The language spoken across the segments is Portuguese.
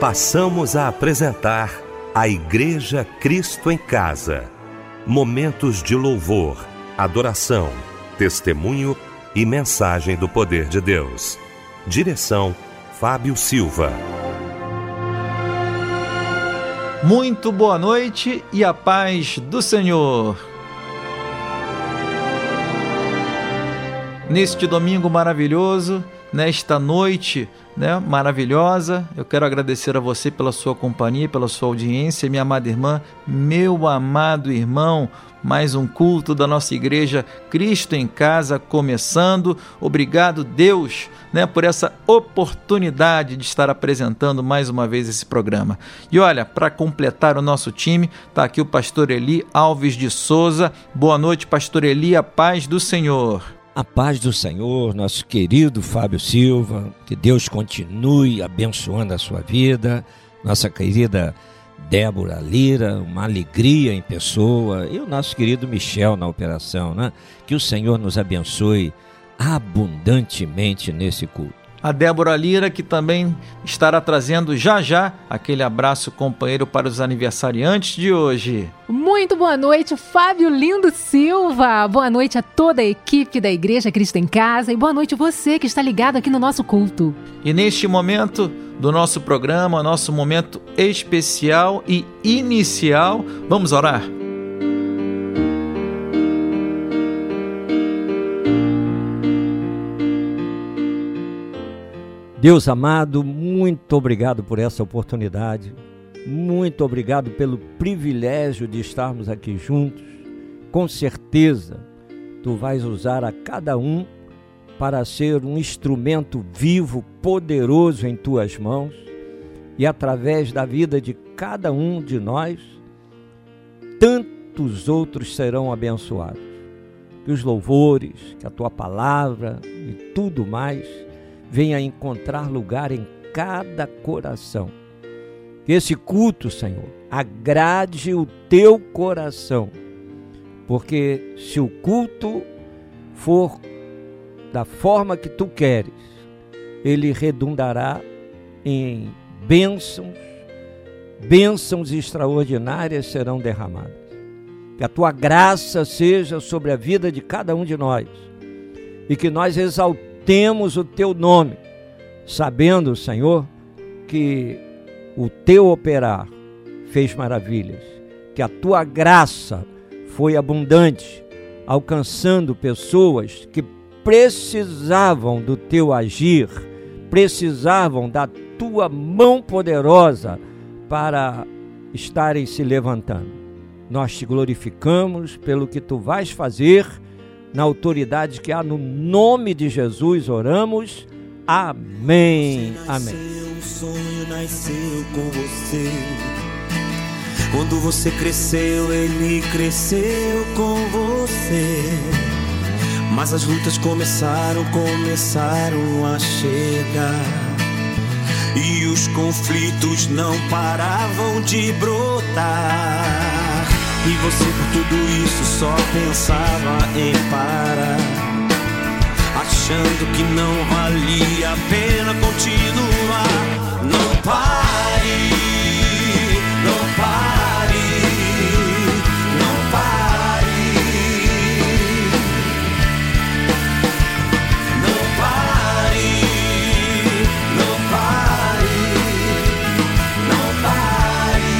passamos a apresentar a Igreja Cristo em Casa. Momentos de louvor, adoração, testemunho e mensagem do poder de Deus. Direção, Fábio Silva. Muito boa noite e a paz do Senhor. Neste domingo maravilhoso, nesta noite maravilhosa, eu quero agradecer a você pela sua companhia, pela sua audiência, minha amada irmã, meu amado irmão. Mais um culto da nossa igreja Cristo em Casa começando. Obrigado, Deus, por essa oportunidade de estar apresentando mais uma vez esse programa. E olha, para completar o nosso time, está aqui o pastor Eli Alves de Souza. Boa noite, pastor Eli, a paz do Senhor. A paz do Senhor, nosso querido Fábio Silva, que Deus continue abençoando a sua vida, nossa querida Débora Lira, uma alegria em pessoa, e o nosso querido Michel na operação, Que o Senhor nos abençoe abundantemente nesse culto. A Débora Lira, que também estará trazendo já aquele abraço companheiro para os aniversariantes de hoje. Muito boa noite, Fábio Lindo Silva. Boa noite a toda a equipe da Igreja Cristo em Casa e boa noite você que está ligado aqui no nosso culto. E neste momento do nosso programa, nosso momento especial e inicial, vamos orar? Deus amado, muito obrigado por essa oportunidade, muito obrigado pelo privilégio de estarmos aqui juntos. Com certeza, Tu vais usar a cada um para ser um instrumento vivo, poderoso em Tuas mãos, e através da vida de cada um de nós, tantos outros serão abençoados. Que os louvores, que a Tua palavra e tudo mais venha encontrar lugar em cada coração. Que esse culto, Senhor, agrade o Teu coração, porque se o culto for da forma que Tu queres, ele redundará em bênçãos extraordinárias serão derramadas. Que a Tua graça seja sobre a vida de cada um de nós e que nós exaltemos o Teu nome, sabendo, Senhor, que o Teu operar fez maravilhas, que a Tua graça foi abundante, alcançando pessoas que precisavam do Teu agir, precisavam da Tua mão poderosa para estarem se levantando. Nós Te glorificamos pelo que Tu vais fazer. Na autoridade que há no nome de Jesus, oramos. Amém. Amém. Um sonho nasceu com você. Quando você cresceu, ele cresceu com você. Mas as lutas começaram a chegar. E os conflitos não paravam de brotar. E você por tudo isso só pensava em parar, achando que não valia a pena continuar. Não pare, não pare, não pare, não pare, não pare, não pare.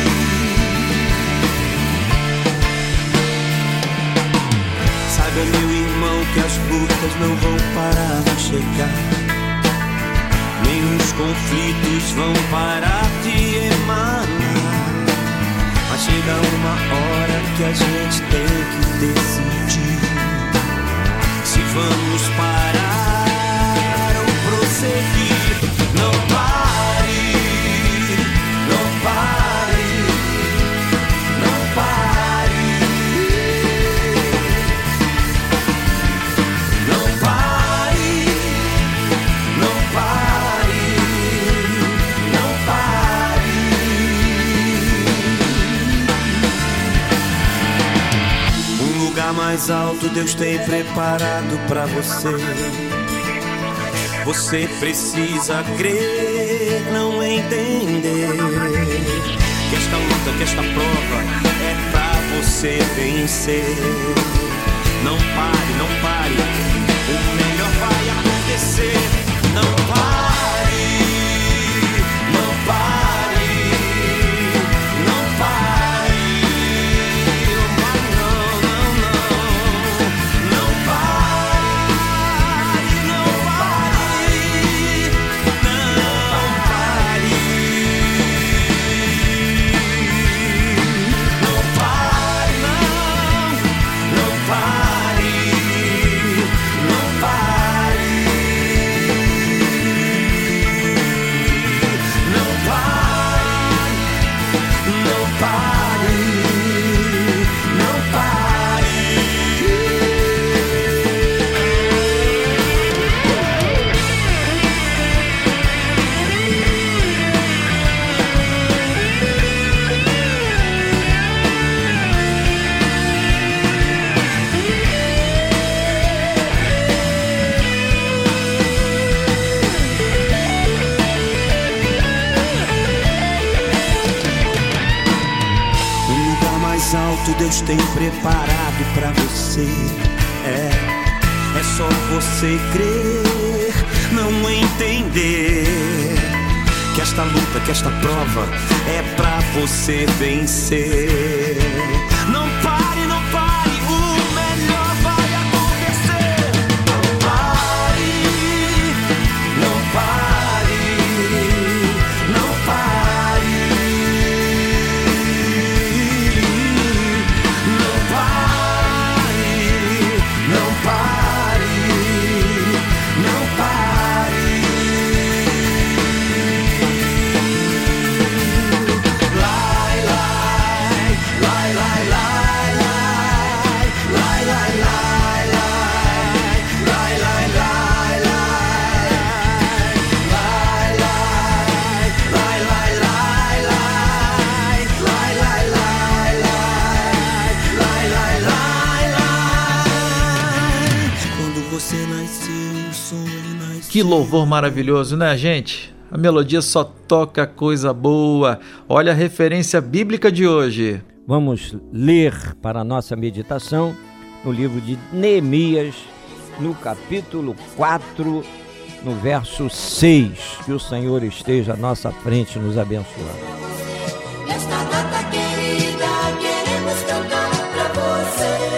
Saiba, meu irmão, que as lutas não vão parar de chegar, nem os conflitos vão parar de emanar. Mas chega uma hora que a gente tem que decidir se vamos parar ou prosseguir. Não pare, não pare, não pare. Não pare, não pare, não pare. Um lugar mais alto Deus tem preparado pra você. Você precisa crer, não entender que esta luta, que esta prova é pra você vencer. Não pare, não pare, o melhor vai acontecer. Não pare, não pare, não pare, não, não, não, não pare, não pare, não pare, não pare, não, não pare, não pare. Alto Deus tem preparado pra você. É só você crer, não entender que esta luta, que esta prova é pra você vencer. Não pare, não pare, o melhor vai acontecer. Não pare, não pare, não pare. Que louvor maravilhoso, né, gente? A melodia só toca coisa boa. Olha a referência bíblica de hoje. Vamos ler para a nossa meditação no livro de Neemias, no capítulo 4, no verso 6. Que o Senhor esteja à nossa frente nos abençoando. Nesta data querida, queremos cantar pra você.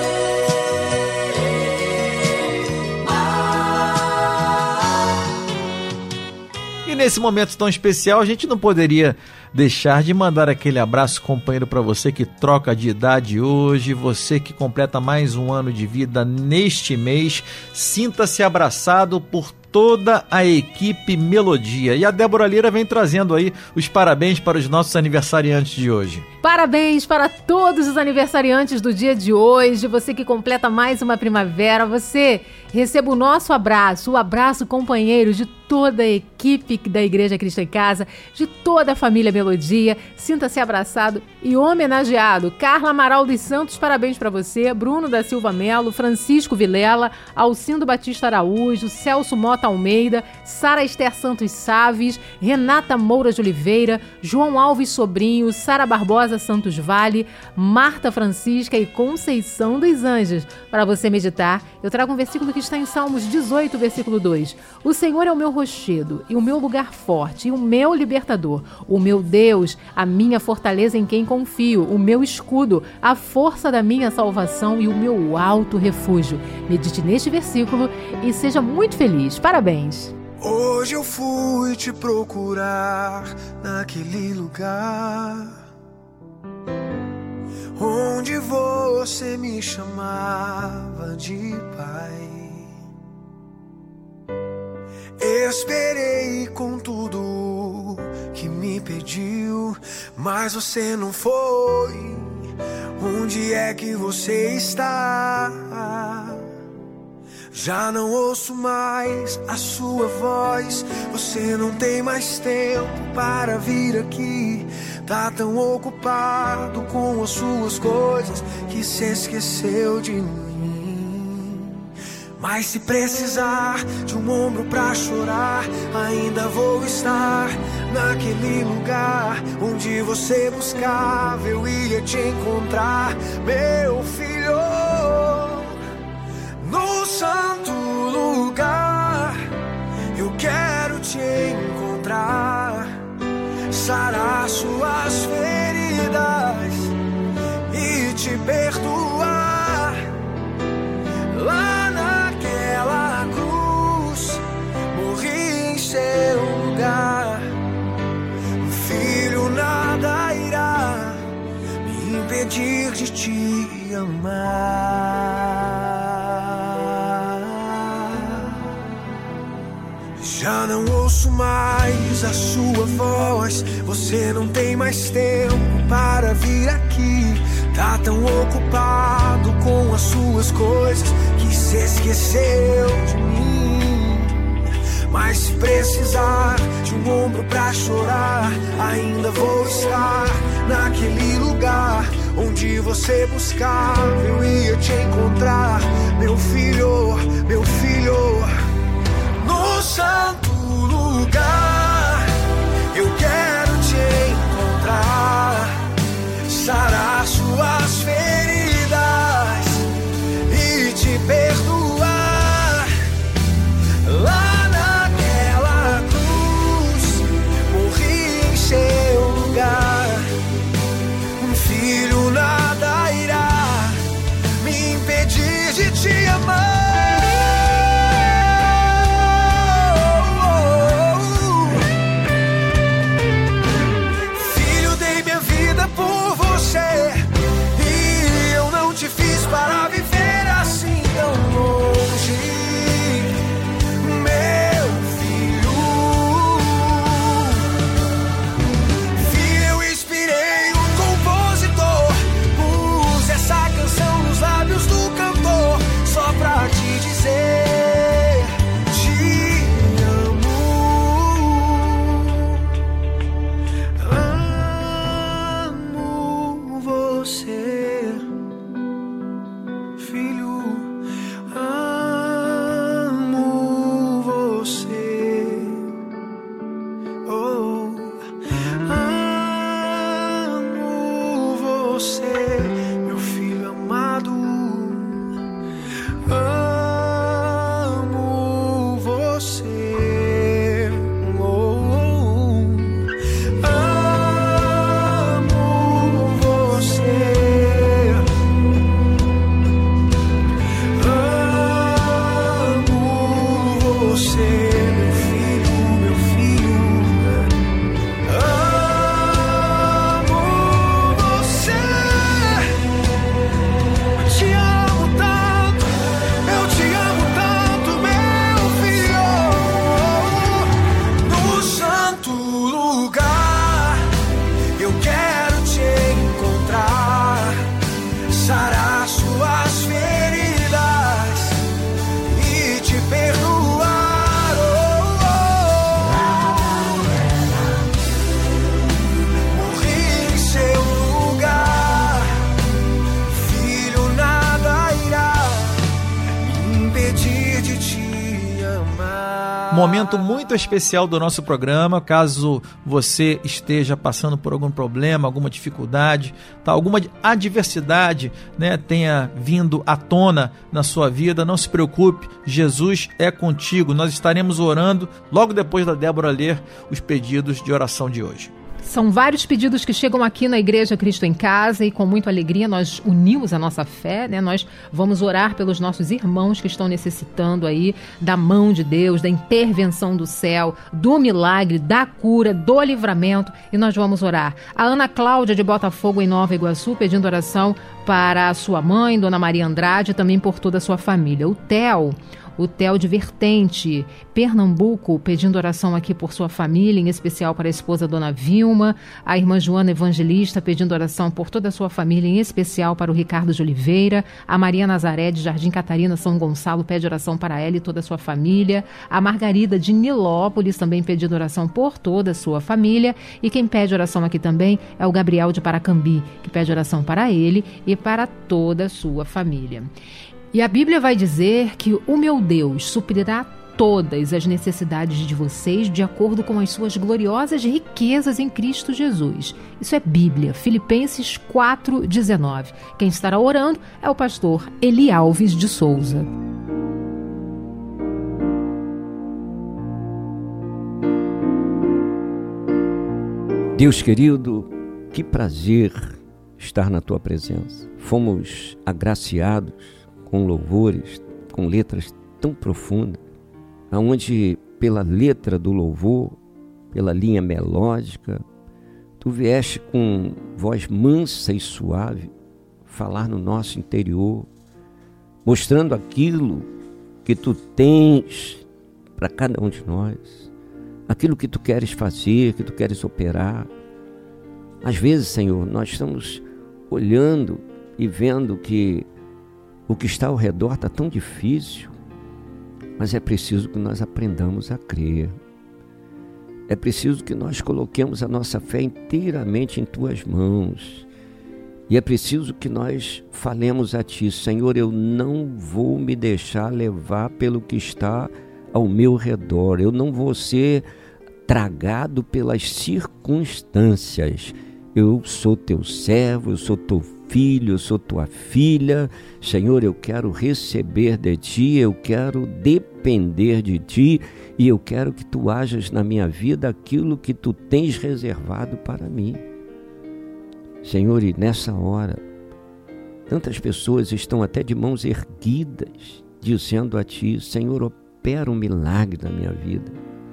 E nesse momento tão especial, a gente não poderia deixar de mandar aquele abraço, companheiro, para você que troca de idade hoje, você que completa mais um ano de vida neste mês. Sinta-se abraçado por toda a equipe Melodia. E a Débora Lira vem trazendo aí os parabéns para os nossos aniversariantes de hoje. Parabéns para todos os aniversariantes do dia de hoje, você que completa mais uma primavera, você receba o nosso abraço, o abraço companheiro de toda a equipe da Igreja Cristo em Casa, de toda a família Melodia. Sinta-se abraçado e homenageado. Carla Amaral dos Santos, parabéns para você. Bruno da Silva Melo, Francisco Vilela, Alcindo Batista Araújo, Celso Mota Almeida, Sara Esther Santos Saves, Renata Moura de Oliveira, João Alves Sobrinho, Sara Barbosa Santos Vale, Marta Francisca e Conceição dos Anjos. Para você meditar, eu trago um versículo que está em Salmos 18, versículo 2. O Senhor é o meu rochedo e o meu lugar forte e o meu libertador, o meu Deus, a minha fortaleza em quem confio, o meu escudo, a força da minha salvação e o meu alto refúgio. Medite neste versículo e seja muito feliz. Parabéns! Hoje eu fui te procurar naquele lugar onde você me chamava de pai. Esperei com tudo que me pediu, mas você não foi. Onde é que você está? Já não ouço mais a sua voz. Você não tem mais tempo para vir aqui. Tá tão ocupado com as suas coisas que se esqueceu de mim. Mas se precisar de um ombro pra chorar, ainda vou estar naquele lugar onde você buscava, eu ia te encontrar, meu filho. No santo lugar, eu quero te encontrar, sarar suas feridas e te perdoar. Lá naquela cruz, morri em seu lugar. Filho, nada irá me impedir de te amar. Já não ouço mais a sua voz, você não tem mais tempo para vir aqui. Tá tão ocupado com as suas coisas que se esqueceu de mim. Mas se precisar de um ombro pra chorar, ainda vou estar naquele lugar onde você buscava, eu ia te encontrar, meu filho, meu filho. No santo lugar, eu quero te encontrar, sarar suas feridas e te perdoar. Lá naquela cruz, morri em seu lugar. Filho, nada irá me impedir de te amar. E eu não te fiz para viver assim tão longe, meu filho. Filho, eu inspirei um compositor, pus essa canção nos lábios do cantor, só pra te dizer, te amo. Você, filho, amo você. Oh, amo você, meu filho amado. Amo você. Oh, amo você. Você, meu filho, meu filho. Amo você. Eu te amo tanto, eu te amo tanto, meu filho. No santo lugar, eu quero te encontrar, sarar suas feridas e te perdoar. Morri em seu lugar. Filho, nada irá me impedir de te amar. Momento muito especial do nosso programa. Caso você esteja passando por algum problema, alguma dificuldade, tá, alguma adversidade, né, tenha vindo à tona na sua vida, não se preocupe, Jesus é contigo. Nós estaremos orando logo depois da Débora ler os pedidos de oração de hoje. São vários pedidos que chegam aqui na Igreja Cristo em Casa e com muita alegria nós unimos a nossa fé, né? Nós vamos orar pelos nossos irmãos que estão necessitando aí da mão de Deus, da intervenção do céu, do milagre, da cura, do livramento, e nós vamos orar. A Ana Cláudia de Botafogo, em Nova Iguaçu, pedindo oração para a sua mãe, Dona Maria Andrade, e também por toda a sua família. O Theo de Vertente, Pernambuco, pedindo oração aqui por sua família, em especial para a esposa Dona Vilma, a irmã Joana Evangelista, pedindo oração por toda a sua família, em especial para o Ricardo de Oliveira, a Maria Nazaré de Jardim Catarina, São Gonçalo, pede oração para ela e toda a sua família, a Margarida de Nilópolis, também pedindo oração por toda a sua família, e quem pede oração aqui também é o Gabriel de Paracambi, que pede oração para ele e para toda a sua família. E a Bíblia vai dizer que o meu Deus suprirá todas as necessidades de vocês de acordo com as suas gloriosas riquezas em Cristo Jesus. Isso é Bíblia, Filipenses 4:19. Quem estará orando é o pastor Eli Alves de Souza. Deus querido, que prazer estar na tua presença. Fomos agraciados com louvores, com letras tão profundas, aonde pela letra do louvor, pela linha melódica, tu vieste com voz mansa e suave falar no nosso interior, mostrando aquilo que tu tens para cada um de nós, aquilo que tu queres fazer, que tu queres operar. Às vezes, Senhor, nós estamos olhando e vendo que o que está ao redor está tão difícil, mas é preciso que nós aprendamos a crer. É preciso que nós coloquemos a nossa fé inteiramente em tuas mãos. E é preciso que nós falemos a ti: Senhor, eu não vou me deixar levar pelo que está ao meu redor. Eu não vou ser tragado pelas circunstâncias. Eu sou teu servo, eu sou teu filho, eu sou tua filha. Senhor, eu quero receber de ti, eu quero depender de ti e eu quero que tu hajas na minha vida aquilo que tu tens reservado para mim. Senhor, e nessa hora, tantas pessoas estão até de mãos erguidas, dizendo a ti: Senhor, opera um milagre na minha vida.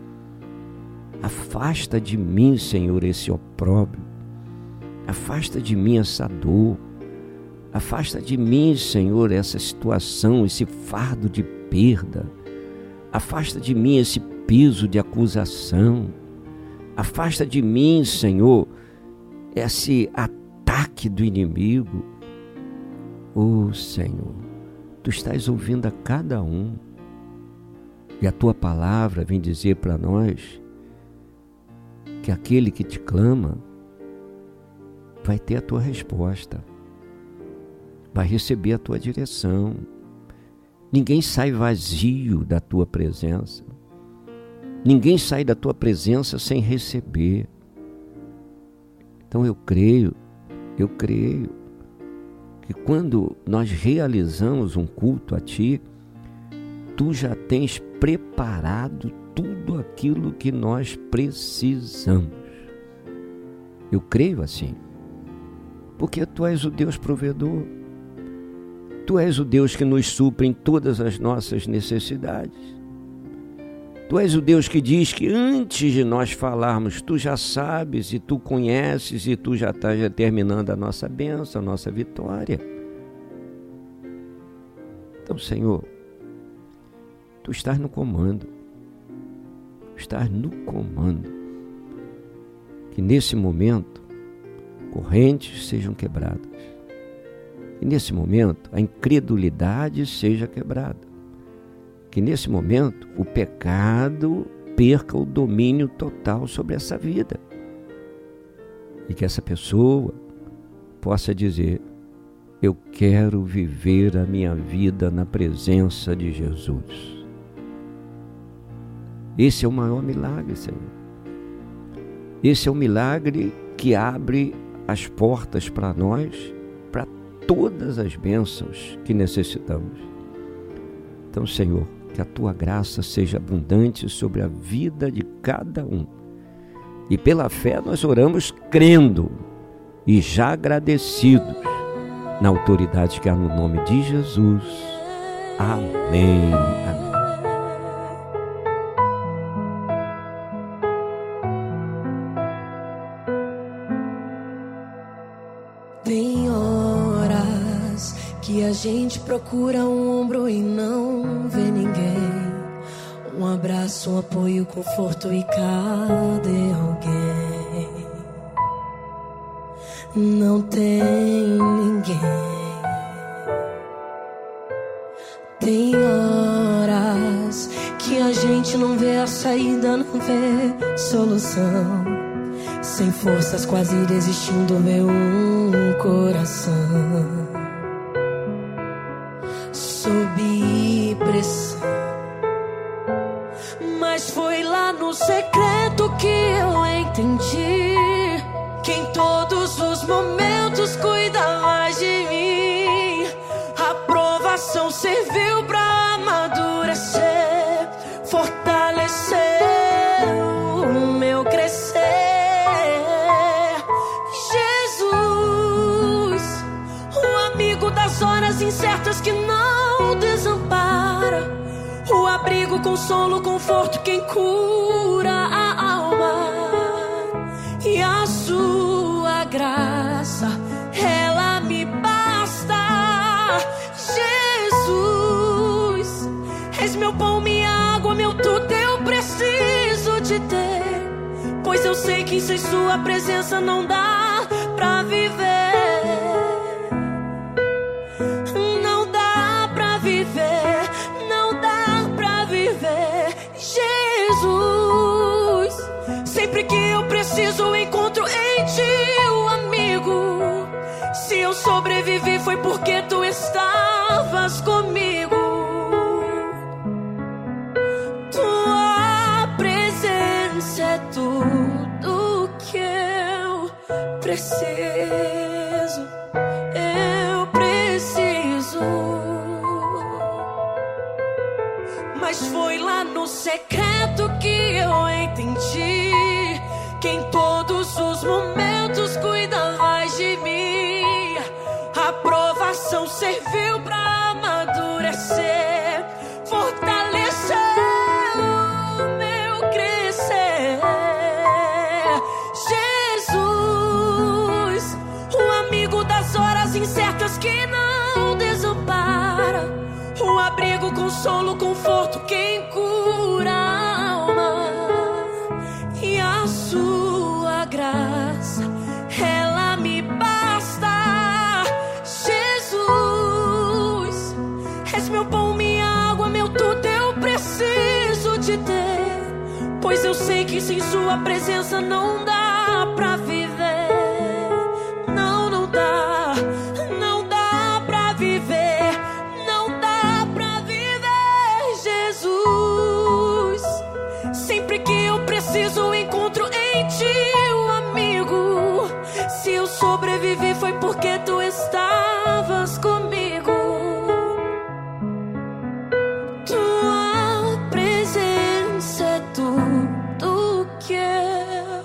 Afasta de mim, Senhor, esse opróbrio. Afasta de mim essa dor. Afasta de mim, Senhor, essa situação, esse fardo de perda. Afasta de mim esse peso de acusação. Afasta de mim, Senhor, esse ataque do inimigo. Oh, Senhor, tu estás ouvindo a cada um. E a tua palavra vem dizer para nós que aquele que te clama vai ter a tua resposta, vai receber a tua direção. Ninguém sai vazio da tua presença. Ninguém sai da tua presença sem receber. Então eu creio que quando nós realizamos um culto a ti, tu já tens preparado tudo aquilo que nós precisamos. Eu creio assim, porque tu és o Deus provedor. Tu és o Deus que nos supre em todas as nossas necessidades. Tu és o Deus que diz que antes de nós falarmos, tu já sabes e tu conheces e tu já estás determinando a nossa bênção, a nossa vitória. Então, Senhor, tu estás no comando. Estás no comando. Que nesse momento, correntes sejam quebradas. Que nesse momento, a incredulidade seja quebrada. Que nesse momento, o pecado perca o domínio total sobre essa vida. E que essa pessoa possa dizer: eu quero viver a minha vida na presença de Jesus. Esse é o maior milagre, Senhor. Esse é o milagre que abre as portas para nós, para todas as bênçãos que necessitamos. Então, Senhor, que a tua graça seja abundante sobre a vida de cada um. E pela fé nós oramos crendo e já agradecidos na autoridade que há no nome de Jesus. Amém. Amém. Tem horas que a gente procura um ombro e não vê ninguém. Um abraço, um apoio, conforto e cadê alguém? Não tem ninguém. Tem horas que a gente não vê a saída, não vê solução. Sem forças, quase desistindo, vê um coração. Sou no secreto que eu entendi que em todos os momentos cuida mais de mim. A provação serviu pra amadurecer, fortalecer o meu crescer. Jesus, o amigo das horas incertas que não desampara, o abrigo, consolo, conforto, quem cura a alma. E a sua graça, ela me basta. Jesus, és meu pão, minha água, meu tudo, eu preciso te ter, pois eu sei que sem sua presença não dá pra viver. Não dá pra viver, não dá pra viver. Jesus, sempre que eu preciso, eu encontro em ti o amigo. Se eu sobrevivi foi porque tu estavas comigo. Tua presença é tudo que eu preciso. Eu preciso. Mas foi lá no secreto que eu entendi que em todos os momentos cuida mais de mim. A provação serviu pra amadurecer, fortalecer o meu crescer. Jesus, o amigo das horas incertas que não desampara, o abrigo, consolo, conforto, quem cura a alma. E a sua graça, ela me basta. Jesus, és meu pão, minha água, meu tudo, eu preciso te ter, pois eu sei que sem sua presença não dá pra viver. Não, não dá, não dá pra viver, não dá pra viver. Jesus, sempre que eu preciso, eu encontro em ti o amigo. Se eu sobrevivi foi porque tu estavas comigo. Tua presença é tudo que eu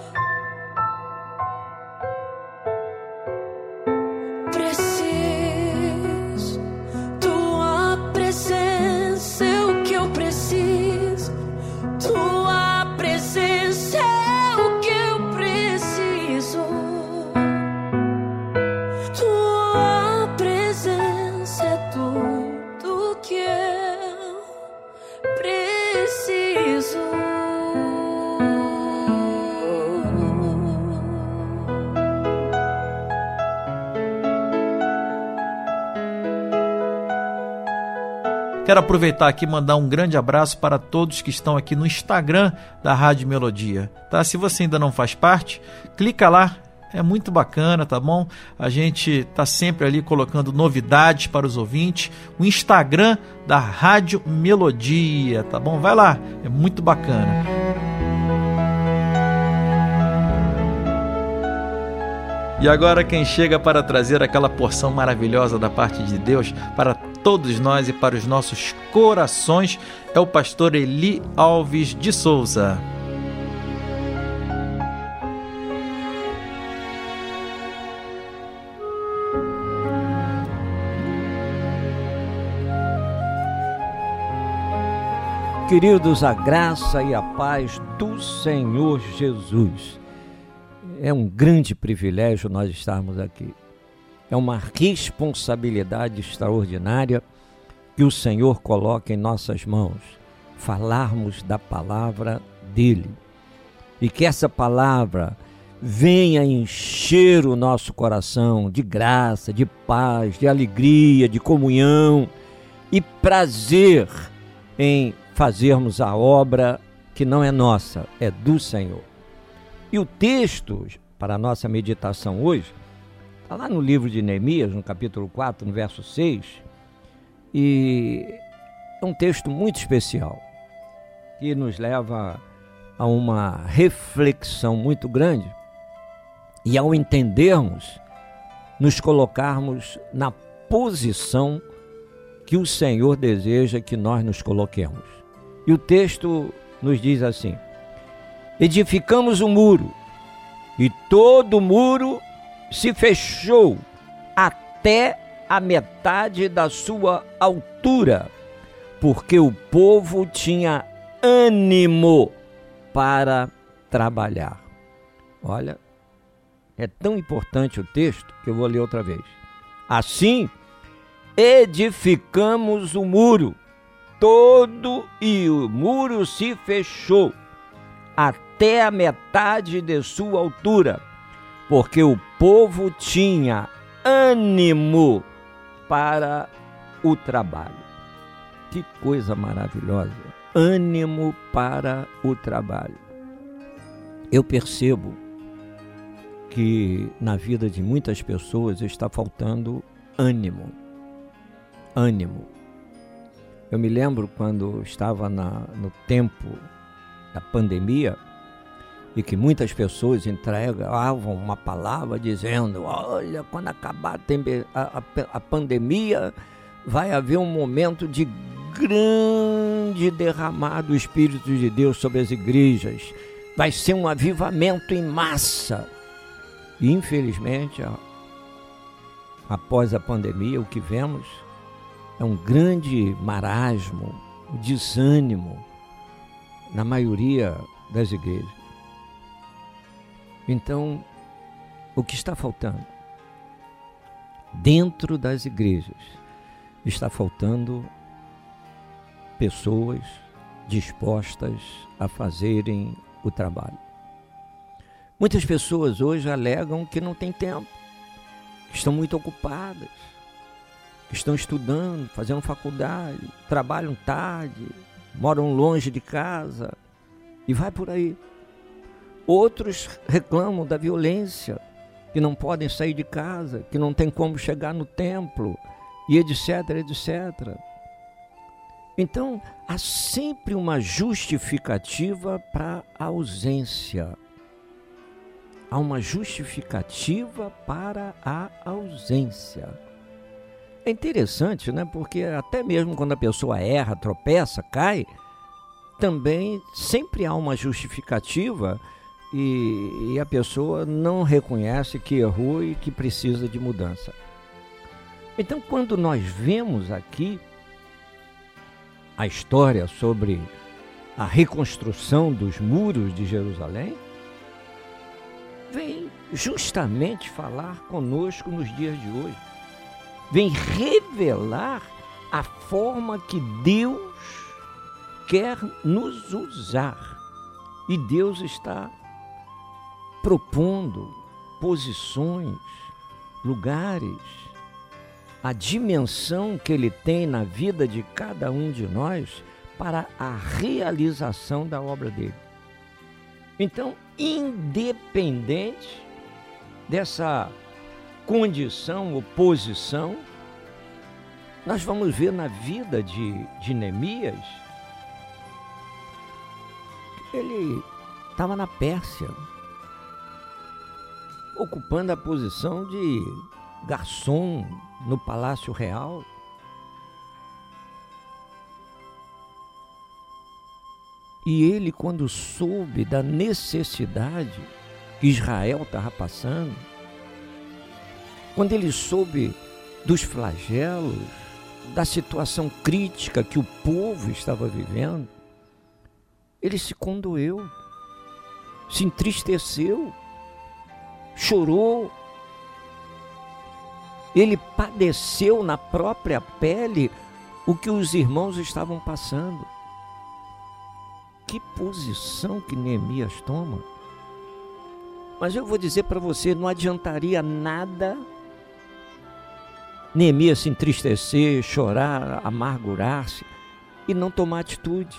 preciso. Tua presença é o que eu preciso. Tua presença é o que eu preciso. Tua presença é tudo que eu preciso. Quero aproveitar aqui e mandar um grande abraço para todos que estão aqui no Instagram da Rádio Melodia, tá? Se você ainda não faz parte, clica lá, é muito bacana, tá bom? A gente tá sempre ali colocando novidades para os ouvintes, o Instagram da Rádio Melodia, tá bom? Vai lá, é muito bacana. E agora quem chega para trazer aquela porção maravilhosa da parte de Deus para todos nós e para os nossos corações é o pastor Eli Alves de Souza. Queridos, a graça e a paz do Senhor Jesus. É um grande privilégio nós estarmos aqui. É uma responsabilidade extraordinária que o Senhor coloca em nossas mãos, falarmos da palavra dele. E que essa palavra venha encher o nosso coração de graça, de paz, de alegria, de comunhão e prazer em fazermos a obra que não é nossa, é do Senhor. E o texto para a nossa meditação hoje está lá no livro de Neemias, no capítulo 4, no verso 6, e é um texto muito especial, que nos leva a uma reflexão muito grande e, ao entendermos, nos colocarmos na posição que o Senhor deseja que nós nos coloquemos. E o texto nos diz assim: edificamos um muro, e todo o muro se fechou até a metade da sua altura, porque o povo tinha ânimo para trabalhar. Olha, é tão importante o texto que eu vou ler outra vez. Assim, edificamos o muro todo, e o muro se fechou até a metade de sua altura, porque o povo tinha ânimo para o trabalho. Que coisa maravilhosa! Ânimo para o trabalho. Eu percebo que na vida de muitas pessoas está faltando ânimo. Ânimo. Eu me lembro quando estava no tempo da pandemia e que muitas pessoas entregavam uma palavra dizendo: olha, quando acabar a pandemia, vai haver um momento de grande derramar do Espírito de Deus sobre as igrejas. Vai ser um avivamento em massa. E, infelizmente, após a pandemia, o que vemos é um grande marasmo, um desânimo na maioria das igrejas. Então, o que está faltando? Dentro das igrejas, está faltando pessoas dispostas a fazerem o trabalho. Muitas pessoas hoje alegam que não tem tempo, que estão muito ocupadas, que estão estudando, fazendo faculdade, trabalham tarde, moram longe de casa e vai por aí. Outros reclamam da violência, que não podem sair de casa, que não tem como chegar no templo, e etc, etc. Então, há sempre uma justificativa para a ausência. Há uma justificativa para a ausência. É interessante, né? Porque até mesmo quando a pessoa erra, tropeça, cai, também sempre há uma justificativa e a pessoa não reconhece que errou e que precisa de mudança. Então, quando nós vemos aqui a história sobre a reconstrução dos muros de Jerusalém, vem justamente falar conosco nos dias de hoje. Vem revelar a forma que Deus quer nos usar. E Deus está propondo posições, lugares, a dimensão que Ele tem na vida de cada um de nós para a realização da obra dele. Então, independente dessa condição ou posição, nós vamos ver na vida de Neemias, ele estava na Pérsia, ocupando a posição de garçom no Palácio Real. E ele, quando soube da necessidade que Israel estava passando, quando ele soube dos flagelos, da situação crítica que o povo estava vivendo, ele se condoeu, se entristeceu, chorou. Ele padeceu na própria pele o que os irmãos estavam passando. Que posição que Neemias toma. Mas eu vou dizer para você, não adiantaria nada Neemias se entristecer, chorar, amargurar-se e não tomar atitude.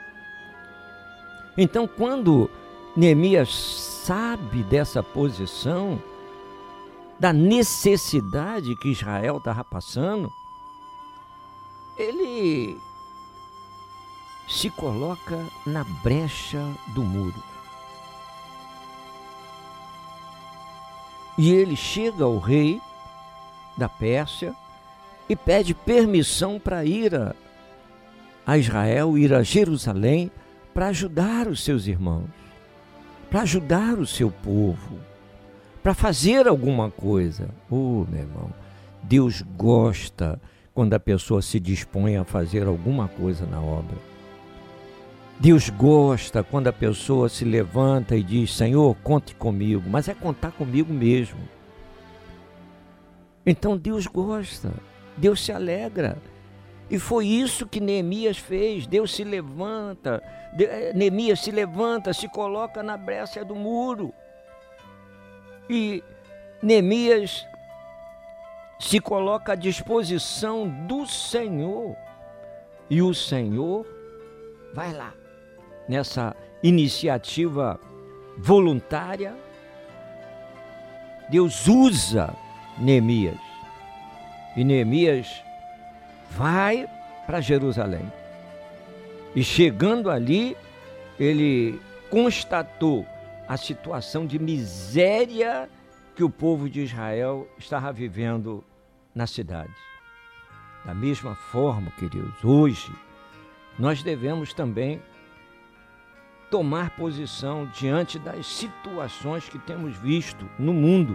Então, quando Neemias sabe dessa posição, da necessidade que Israel estava passando, ele se coloca na brecha do muro. E ele chega ao rei da Pérsia e pede permissão para ir a Israel, ir a Jerusalém, para ajudar os seus irmãos, para ajudar o seu povo, para fazer alguma coisa. Meu irmão, Deus gosta quando a pessoa se dispõe a fazer alguma coisa na obra. Deus gosta quando a pessoa se levanta e diz: Senhor, conte comigo, mas é contar comigo mesmo. Então Deus gosta, Deus se alegra. E foi isso que Neemias fez. Deus se levanta, Neemias se levanta, se coloca na brecha do muro. E Neemias se coloca à disposição do Senhor. E o Senhor vai lá, nessa iniciativa voluntária. Deus usa Neemias. E Neemias vai para Jerusalém. E chegando ali, ele constatou a situação de miséria que o povo de Israel estava vivendo na cidade. Da mesma forma, queridos, hoje nós devemos também tomar posição diante das situações que temos visto no mundo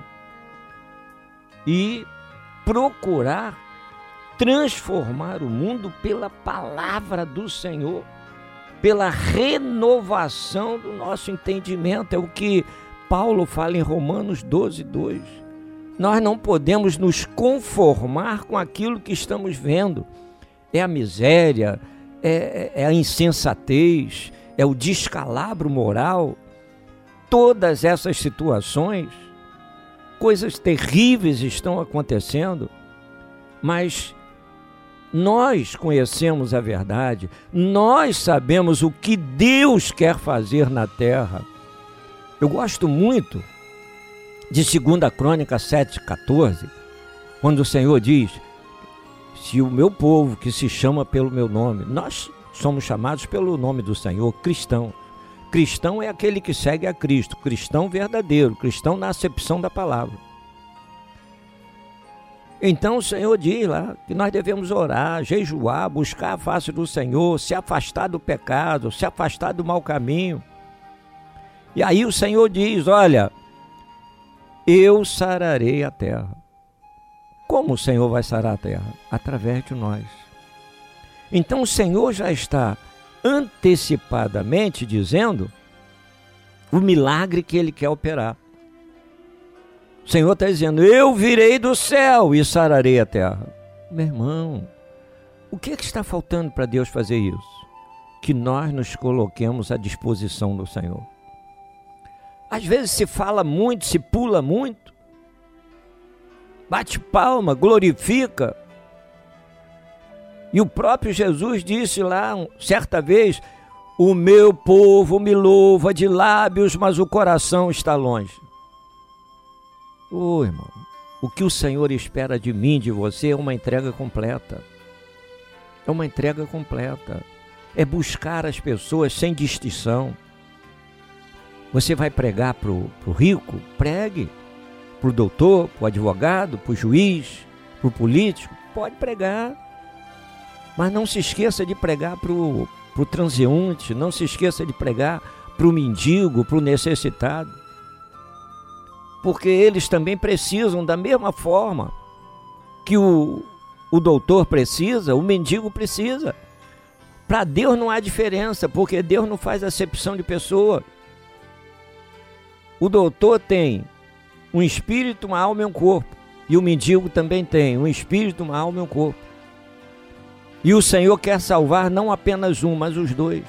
e procurar transformar o mundo pela palavra do Senhor, pela renovação do nosso entendimento. É o que Paulo fala em Romanos 12:2. Nós não podemos nos conformar com aquilo que estamos vendo. É a miséria, é a insensatez, é o descalabro moral. Todas essas situações, coisas terríveis estão acontecendo, mas nós conhecemos a verdade, nós sabemos o que Deus quer fazer na terra. Eu gosto muito de 2 Crônicas 7:14, quando o Senhor diz: se o meu povo que se chama pelo meu nome, nós somos chamados pelo nome do Senhor, cristão. Cristão é aquele que segue a Cristo, cristão verdadeiro, cristão na acepção da palavra. Então o Senhor diz lá que nós devemos orar, jejuar, buscar a face do Senhor, se afastar do pecado, se afastar do mau caminho. E aí o Senhor diz: olha, eu sararei a terra. Como o Senhor vai sarar a terra? Através de nós. Então o Senhor já está antecipadamente dizendo o milagre que Ele quer operar. O Senhor está dizendo: eu virei do céu e sararei a terra. Meu irmão, o que está faltando para Deus fazer isso? Que nós nos coloquemos à disposição do Senhor. Às vezes se fala muito, se pula muito, bate palma, glorifica. E o próprio Jesus disse lá, certa vez: o meu povo me louva de lábios, mas o coração está longe. Irmão, o que o Senhor espera de mim, de você, é uma entrega completa. É uma entrega completa. É buscar as pessoas sem distinção. Você vai pregar para o rico? Pregue. Para o doutor, para o advogado, para o juiz, para o político? Pode pregar. Mas não se esqueça de pregar para o transeunte, não se esqueça de pregar para o mendigo, para o necessitado. Porque eles também precisam, da mesma forma que o doutor precisa, o mendigo precisa. Para Deus não há diferença, porque Deus não faz acepção de pessoa. O doutor tem um espírito, uma alma e um corpo. E o mendigo também tem um espírito, uma alma e um corpo. E o Senhor quer salvar não apenas um, mas os dois.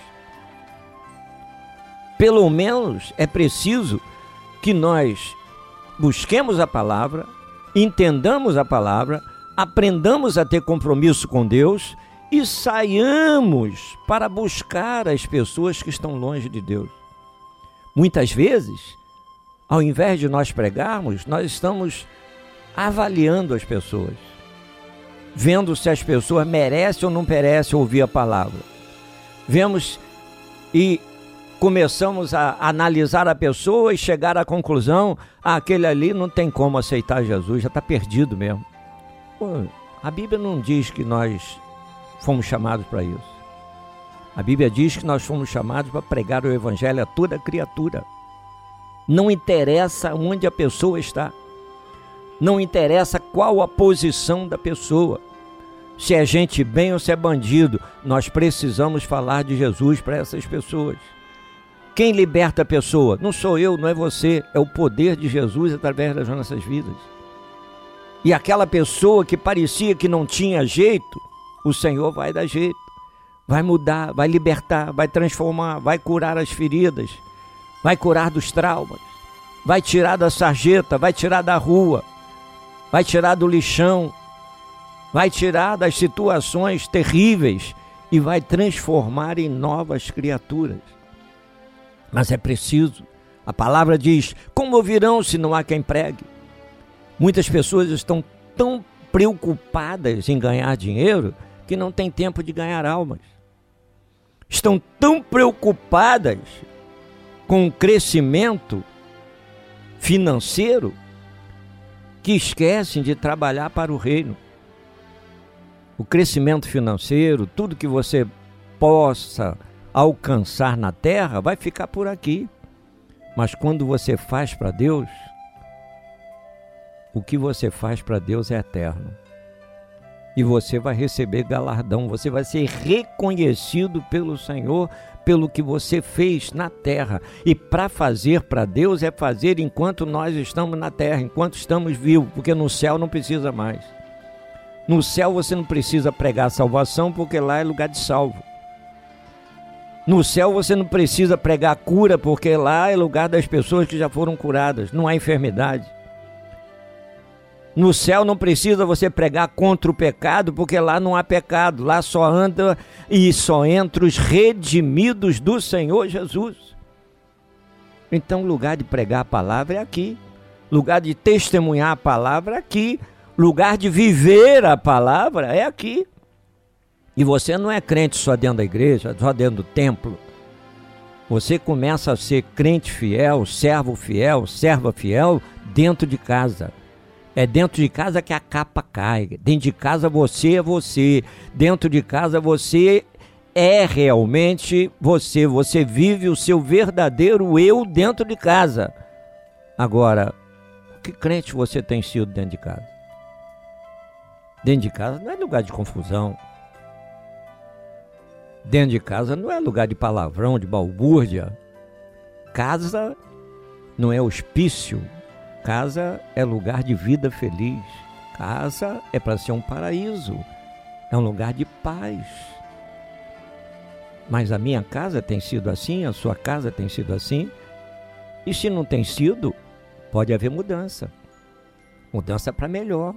Pelo menos é preciso que nós busquemos a palavra, entendamos a palavra, aprendamos a ter compromisso com Deus e saiamos para buscar as pessoas que estão longe de Deus. Muitas vezes, ao invés de nós pregarmos, nós estamos avaliando as pessoas, vendo se as pessoas merecem ou não merecem ouvir a palavra. vemos e começamos a analisar a pessoa e chegar à conclusão, aquele ali não tem como aceitar Jesus, já está perdido mesmo. Pô, a Bíblia não diz que nós fomos chamados para isso. A Bíblia diz que nós fomos chamados para pregar o Evangelho a toda criatura. Não interessa onde a pessoa está. Não interessa qual a posição da pessoa. Se é gente bem ou se é bandido, nós precisamos falar de Jesus para essas pessoas. Quem liberta a pessoa? Não sou eu, não é você, é o poder de Jesus através das nossas vidas. E aquela pessoa que parecia que não tinha jeito, o Senhor vai dar jeito, vai mudar, vai libertar, vai transformar, vai curar as feridas, vai curar dos traumas, vai tirar da sarjeta, vai tirar da rua, vai tirar do lixão, vai tirar das situações terríveis e vai transformar em novas criaturas. Mas é preciso, a palavra diz, como ouvirão se não há quem pregue? Muitas pessoas estão tão preocupadas em ganhar dinheiro que não têm tempo de ganhar almas. Estão tão preocupadas com o crescimento financeiro que esquecem de trabalhar para o reino. O crescimento financeiro, tudo que você possa alcançar na terra, vai ficar por aqui. Mas quando você faz para Deus, o que você faz para Deus é eterno. E você vai receber galardão, você vai ser reconhecido pelo Senhor pelo que você fez na terra. E para fazer para Deus é fazer enquanto nós estamos na terra, enquanto estamos vivos, porque no céu não precisa mais. No céu você não precisa pregar salvação, porque lá é lugar de salvo. No céu você não precisa pregar cura, porque lá é lugar das pessoas que já foram curadas, não há enfermidade. No céu não precisa você pregar contra o pecado, porque lá não há pecado, lá só anda e só entra os redimidos do Senhor Jesus. Então, lugar de pregar a palavra é aqui, lugar de testemunhar a palavra é aqui, lugar de viver a palavra é aqui. E você não é crente só dentro da igreja, só dentro do templo. Você começa a ser crente fiel, serva fiel dentro de casa. É dentro de casa que a capa cai. Dentro de casa você é você. Dentro de casa você é realmente você. Você vive o seu verdadeiro eu dentro de casa. Agora, que crente você tem sido dentro de casa? Dentro de casa não é lugar de confusão. Dentro de casa não é lugar de palavrão, de balbúrdia. Casa não é hospício. Casa é lugar de vida feliz. Casa é para ser um paraíso. É um lugar de paz. Mas a minha casa tem sido assim, a sua casa tem sido assim. E se não tem sido, pode haver mudança. Mudança para melhor.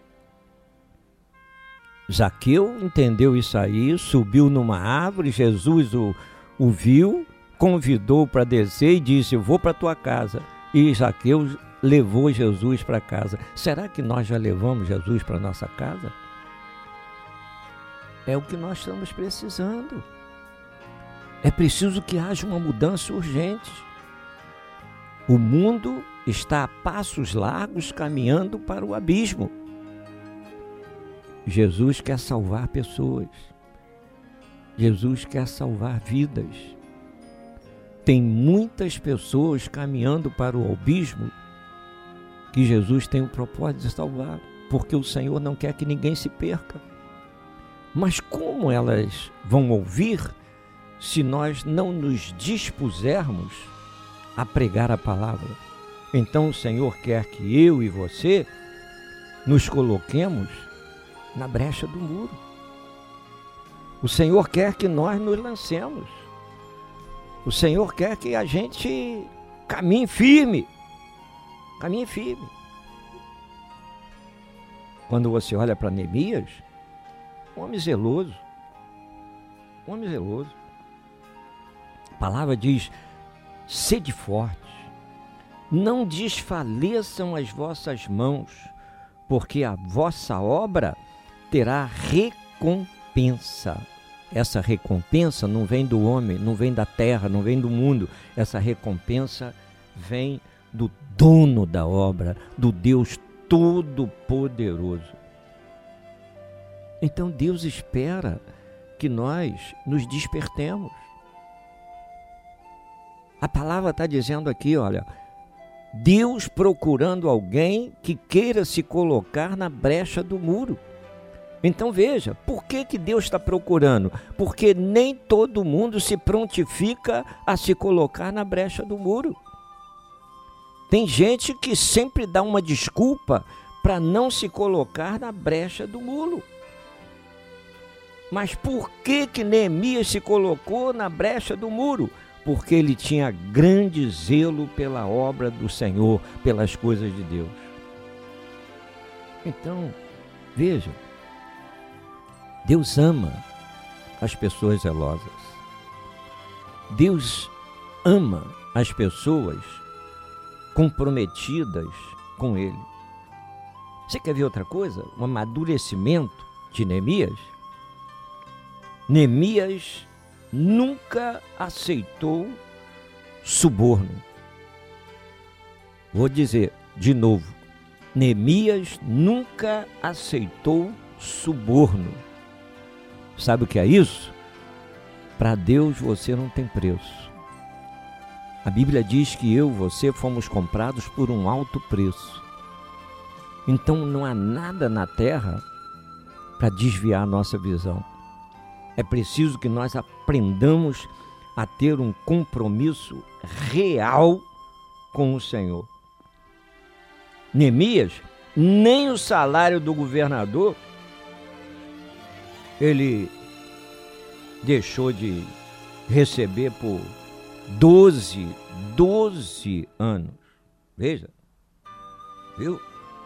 Zaqueu entendeu isso aí, subiu numa árvore, Jesus o viu, convidou para descer e disse, eu vou para a tua casa. E Zaqueu levou Jesus para casa. Será que nós já levamos Jesus para nossa casa? É o que nós estamos precisando. É preciso que haja uma mudança urgente. O mundo está a passos largos caminhando para o abismo. Jesus quer salvar pessoas. Jesus quer salvar vidas. Tem muitas pessoas caminhando para o abismo que Jesus tem o propósito de salvar, porque o Senhor não quer que ninguém se perca. Mas como elas vão ouvir se nós não nos dispusermos a pregar a palavra? Então o Senhor quer que eu e você nos coloquemos na brecha do muro. O Senhor quer que nós nos lancemos. O Senhor quer que a gente caminhe firme. Caminhe firme. Quando você olha para Neemias, um homem zeloso. Um homem zeloso. A palavra diz, sede fortes, não desfaleçam as vossas mãos, porque a vossa obra terá recompensa. essa recompensa não vem do homem, não vem da terra, não vem do mundo. Essa recompensa vem do dono da obra, do Deus Todo-Poderoso. Então Deus espera que nós nos despertemos. A palavra está dizendo aqui, olha, Deus procurando alguém que queira se colocar na brecha do muro. Então veja, por que Deus está procurando? Porque nem todo mundo se prontifica a se colocar na brecha do muro. Tem gente que sempre dá uma desculpa para não se colocar na brecha do muro. Mas por que Neemias se colocou na brecha do muro? Porque ele tinha grande zelo pela obra do Senhor, pelas coisas de Deus. Então, veja, Deus ama as pessoas zelosas. Deus ama as pessoas comprometidas com Ele. Você quer ver outra coisa? Um amadurecimento de Neemias? Neemias nunca aceitou suborno. Vou dizer de novo, Neemias nunca aceitou suborno. Sabe o que é isso? Para Deus você não tem preço. A Bíblia diz que eu e você fomos comprados por um alto preço. Então não há nada na terra para desviar a nossa visão. É preciso que nós aprendamos a ter um compromisso real com o Senhor. Neemias, nem o salário do governador, ele deixou de receber por 12 anos. Veja, viu?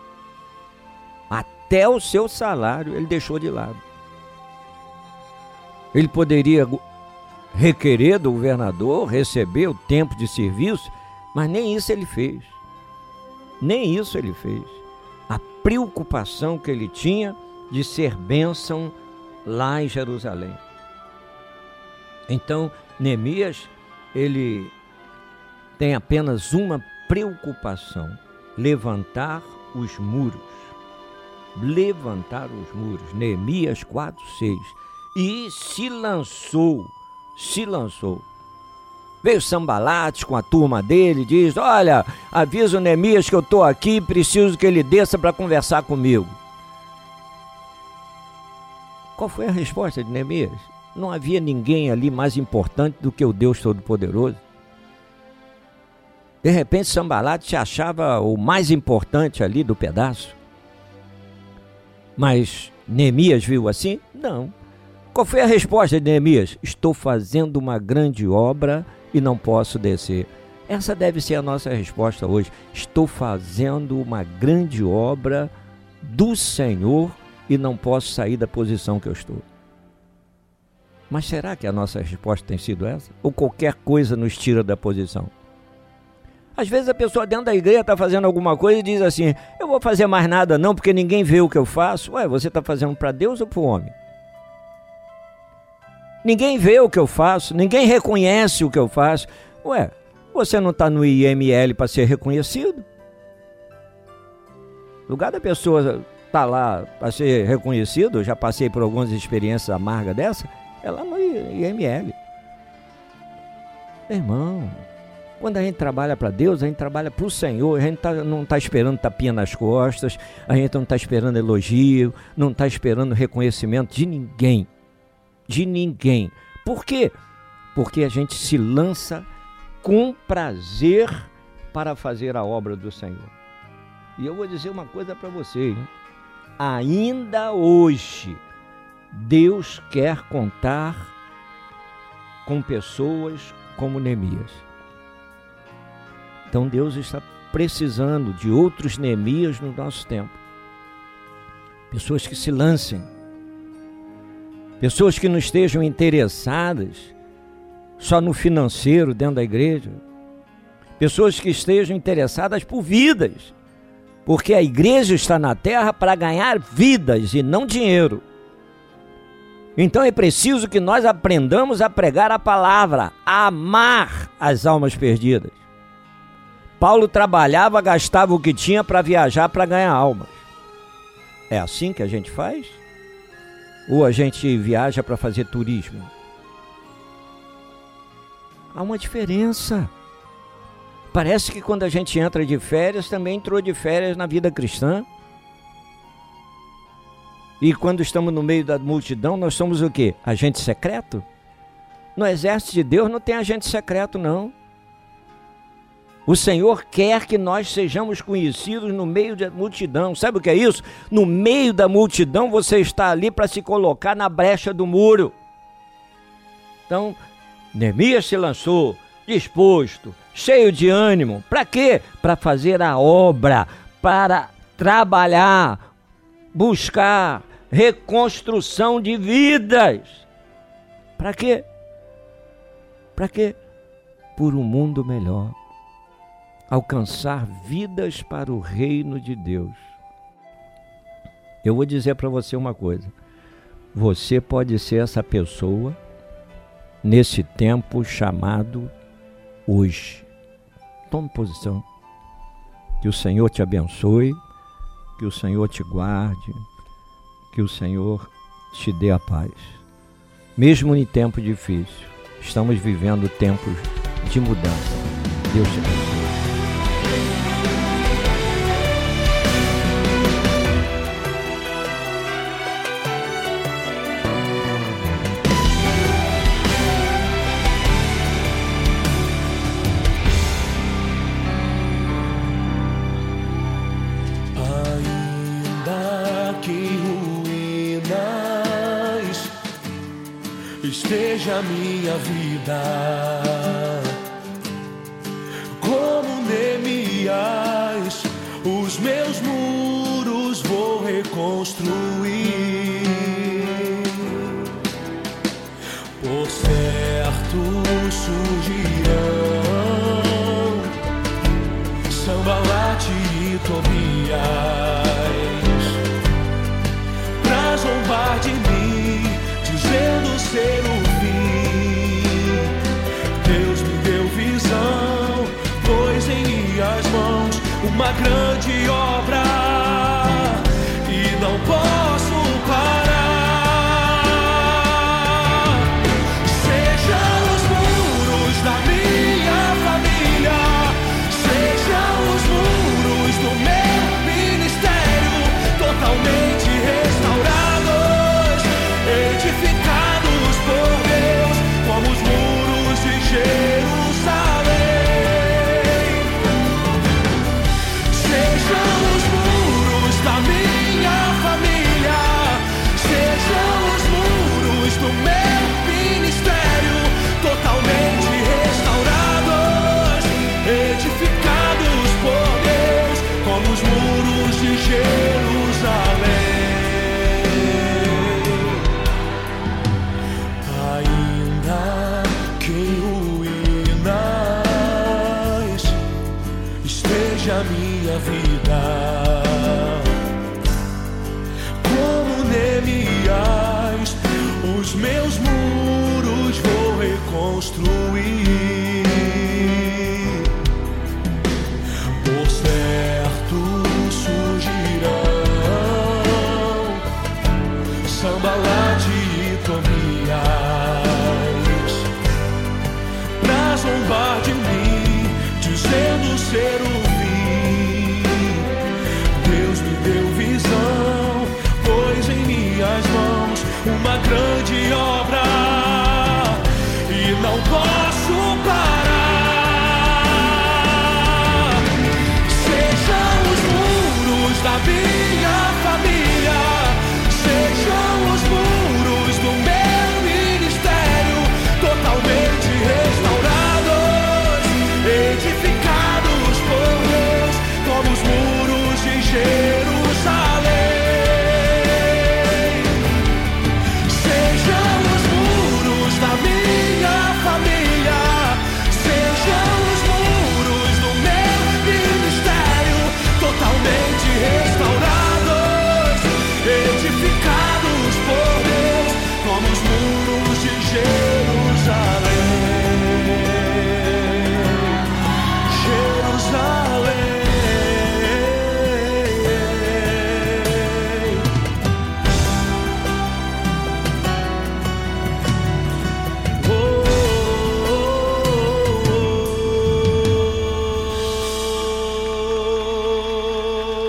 Até o seu salário ele deixou de lado. Ele poderia requerer do governador, receber o tempo de serviço, mas nem isso ele fez. Nem isso ele fez. A preocupação que ele tinha de ser bênção lá em Jerusalém. Então, Neemias, ele tem apenas uma preocupação: levantar os muros. Levantar os muros. Neemias 4:6. E se lançou. Veio Sambalate com a turma dele, diz: olha, avisa o Neemias que eu estou aqui, preciso que ele desça para conversar comigo. Qual foi a resposta de Neemias? Não havia ninguém ali mais importante do que o Deus Todo-Poderoso. De repente Sambalate se achava o mais importante ali do pedaço. Mas Neemias viu assim? Não. Qual foi a resposta de Neemias? Estou fazendo uma grande obra e não posso descer. Essa deve ser a nossa resposta hoje. Estou fazendo uma grande obra do Senhor e não posso sair da posição que eu estou. Mas será que a nossa resposta tem sido essa? Ou qualquer coisa nos tira da posição? Às vezes a pessoa dentro da igreja está fazendo alguma coisa e diz assim: eu vou fazer mais nada não, porque ninguém vê o que eu faço. Ué, você está fazendo para Deus ou para o homem? Ninguém vê o que eu faço, ninguém reconhece o que eu faço. Ué, você não está no IML para ser reconhecido? No lugar da pessoa estar lá para ser reconhecido, eu já passei por algumas experiências amargas dessa, é lá no IML. Irmão, quando a gente trabalha para Deus, a gente trabalha para o Senhor, a gente não está esperando tapinha nas costas, a gente não está esperando elogio, não está esperando reconhecimento de ninguém. De ninguém. Por quê? Porque a gente se lança com prazer para fazer a obra do Senhor. E eu vou dizer uma coisa para você, hein? Ainda hoje, Deus quer contar com pessoas como Neemias. Então Deus está precisando de outros Neemias no nosso tempo. Pessoas que se lancem. Pessoas que não estejam interessadas só no financeiro dentro da igreja. Pessoas que estejam interessadas por vidas. Porque a igreja está na terra para ganhar vidas e não dinheiro. Então é preciso que nós aprendamos a pregar a palavra, a amar as almas perdidas. Paulo trabalhava, gastava o que tinha para viajar, para ganhar almas. É assim que a gente faz? Ou a gente viaja para fazer turismo? Há uma diferença. Parece que quando a gente entra de férias, também entrou de férias na vida cristã. E quando estamos no meio da multidão, nós somos o quê? Agente secreto? No exército de Deus não tem agente secreto, não. O Senhor quer que nós sejamos conhecidos no meio da multidão. Sabe o que é isso? No meio da multidão você está ali para se colocar na brecha do muro. Então, Neemias se lançou disposto, cheio de ânimo. Para quê? Para fazer a obra, para trabalhar, buscar reconstrução de vidas. Para quê? Para quê? Por um mundo melhor. Alcançar vidas para o reino de Deus. Eu vou dizer para você uma coisa. Você pode ser essa pessoa nesse tempo chamado hoje. Tome posição. Que o Senhor te abençoe, que o Senhor te guarde, que o Senhor te dê a paz. Mesmo em tempo difícil, estamos vivendo tempos de mudança. Deus te abençoe. Esteja minha vida, como Neemias, os meus muros vou reconstruir. Por certo surgirão Sambalate e Tobias pra zombar de mim, dizendo ser o fim. Deus me deu visão, pôs em minhas mãos uma grande obra e não posso parar. Sejam os muros da minha família, sejam os muros do meu ministério totalmente restaurados, edificados por Deus, como os muros de Jerusalém. Sejam os muros da minha família, sejam os muros do meu ministério totalmente restaurados, edificados por Deus, como os muros de Jerusalém. A minha vida, como Neemias, os meus muros vou reconstruir. Por certo surgirão Sambalate e Tobias pra zombar de mim, dizendo ser o deu visão, pôs em minhas mãos uma grande obra e não posso parar. Sejam os muros da minha família, sejam os muros do meu ministério totalmente restaurados, edificados por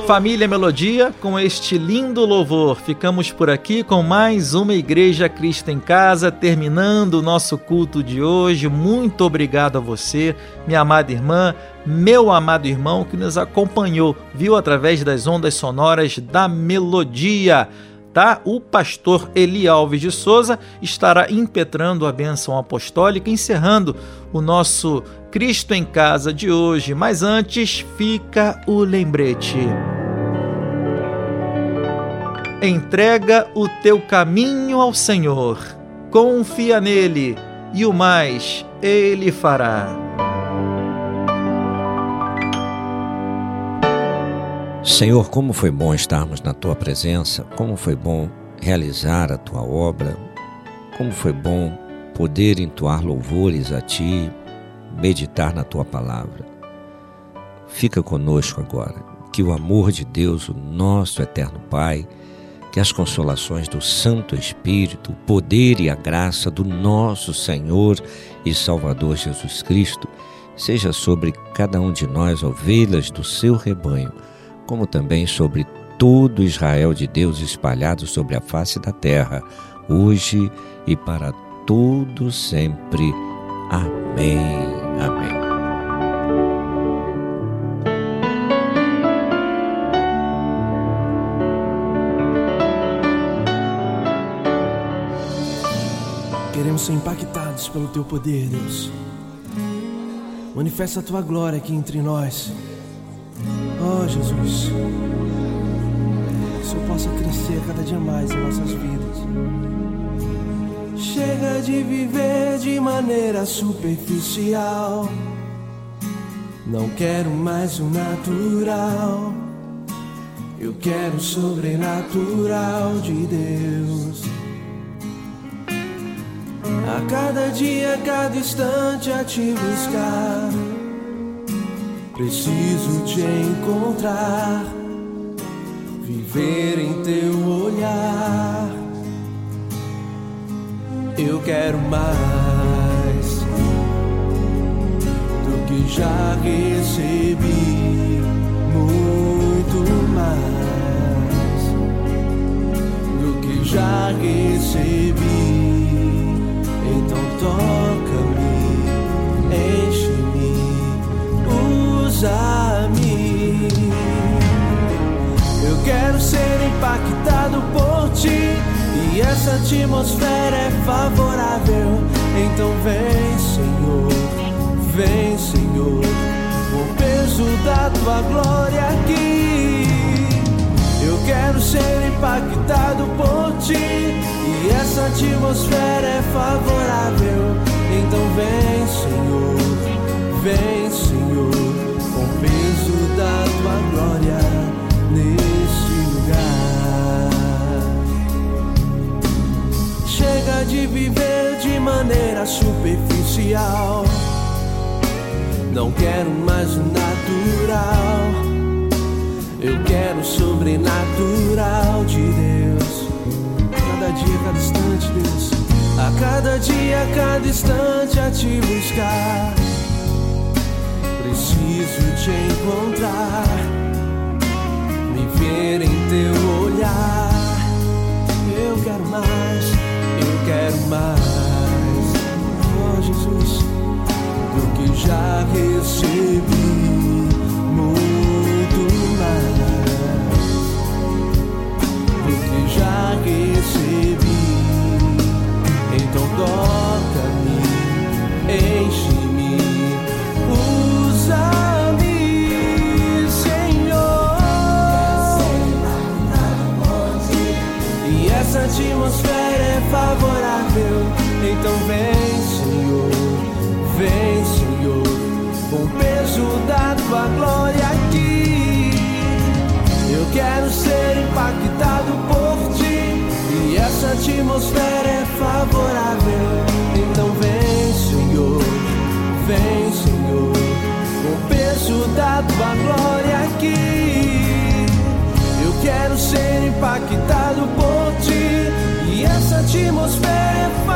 Família Melodia, com este lindo louvor, ficamos por aqui com mais uma Igreja Cristo em Casa, terminando o nosso culto de hoje. Muito obrigado a você, minha amada irmã, meu amado irmão que nos acompanhou, viu, através das ondas sonoras da Melodia. Tá? O pastor Eli Alves de Souza estará impetrando a bênção apostólica, encerrando o nosso Cristo em Casa de hoje. Mas antes, fica o lembrete. Entrega o teu caminho ao Senhor, confia nele e o mais ele fará. Senhor, como foi bom estarmos na Tua presença, como foi bom realizar a Tua obra, como foi bom poder entoar louvores a Ti, meditar na Tua palavra. Fica conosco agora, que o amor de Deus, o nosso eterno Pai, que as consolações do Santo Espírito, o poder e a graça do nosso Senhor e Salvador Jesus Cristo, seja sobre cada um de nós, ovelhas do seu rebanho, como também sobre todo Israel de Deus espalhado sobre a face da terra, hoje e para todo sempre. Amém. Amém. Queremos ser impactados pelo Teu poder, Deus. Manifesta a Tua glória aqui entre nós. Oh, Jesus, que o Senhor possa crescer cada dia mais em nossas vidas. Chega de viver de maneira superficial. Não quero mais o natural. Eu quero o sobrenatural de Deus. A cada dia, a cada instante a Te buscar. Preciso Te encontrar, viver em Teu olhar. Eu quero mais do que já recebi, muito mais do que já recebi. Então toca-me, enche-me, usa-me. Eu quero ser impactado por Ti, e essa atmosfera é favorável. Então vem, Senhor, o peso da Tua glória aqui. Eu quero ser impactado por Ti, e essa atmosfera é favorável. Então vem, Senhor, com o peso da Tua glória neste lugar. Chega de viver de maneira superficial. Não quero mais o natural. Eu quero o sobrenatural de Deus. Cada dia, cada instante, Deus. A cada dia, a cada instante a Te buscar. Preciso Te encontrar, me ver em Teu olhar. Eu quero mais, oh Jesus, do que já recebi, muito mais do que já recebi. Então toca-me, enche-me, usa-me, Senhor. E essa atmosfera é favorável. Então vem, Senhor, com o peso da Tua glória aqui. Eu quero ser impactado por Ti, e essa atmosfera é favorável. Então vem, Senhor, com o peso da Tua glória aqui. Eu quero ser impactado por Ti, e essa atmosfera é favorável.